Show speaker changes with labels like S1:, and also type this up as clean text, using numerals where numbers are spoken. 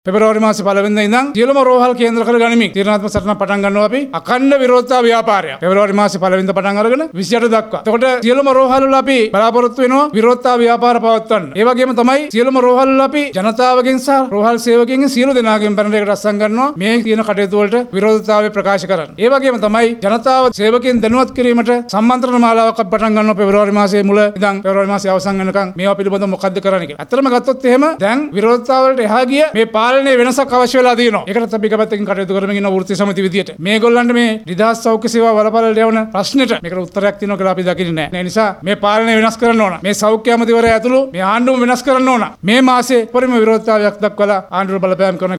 S1: පෙබරවාරි මාසේ පළවෙනිදා ඉඳන් සියලුම රෝහල් කේන්ද්‍ර කර ගනිමින් තීරණාත්මක සටනක් පටන් ගන්නවා අපි අඛණ්ඩ විරෝධතා ව්‍යාපාරය. පෙබරවාරි මාසේ පළවෙනිදා පටන් අරගෙන 28 දක්වා. එතකොට සියලුම රෝහල් වල අපි බලාපොරොත්තු වෙනවා විරෝධතා ව්‍යාපාර පවත්වන්න. ඒ වගේම තමයි සියලුම රෝහල් වල අපි ජනතාවගෙන් සහ රෝහල් සේවකයන්ගෙන් සියලු දෙනාගෙන් පැනරයකට අත්සන් ගන්නවා මේ තියෙන කටයුතු වලට විරෝධතාවය ප්‍රකාශ කරන්න. ඒ වගේම තමයි ජනතාව සේවකයන් දැනුවත් කිරීමට සම්මන්ත්‍රණ මාලාවක් අපි පටන් ගන්නවා පෙබරවාරි මාසයේ මුල ඉඳන් පෙබරවාරි මාසයේ අවසන් වෙනකන් මේවා පිළිබඳව මොකද්ද කරන්න කියලා. අතරම ගත්තොත් එහෙම දැන් විරෝධතාව වලට එහා ගිය මේ පාලනයේ වෙනසක් අවශ්‍ය වෙලා තියෙනවා. ඒකට අපි එකපැත්තකින් කටයුතු කරමින් ඉන්න වෘත්තීය සමිති විදියට මේගොල්ලන්ට මේ නිදහස් සෞඛ්‍ය සේවා වලපළට යවන ප්‍රශ්නෙට මේකට උත්තරයක් තියෙනවා කියලා අපි දකින්නේ නැහැ. ඒ නිසා මේ පාලනය වෙනස් කරන්න ඕන. මේ සෞඛ්‍ය අමාත්‍යවරයා ඇතුළු මේ ආණ්ඩුව වෙනස් කරන්න ඕන. මේ මාසේ පරිම විරෝධතාවයක් දක්වලා ආණ්ඩුව බලපෑම් කරන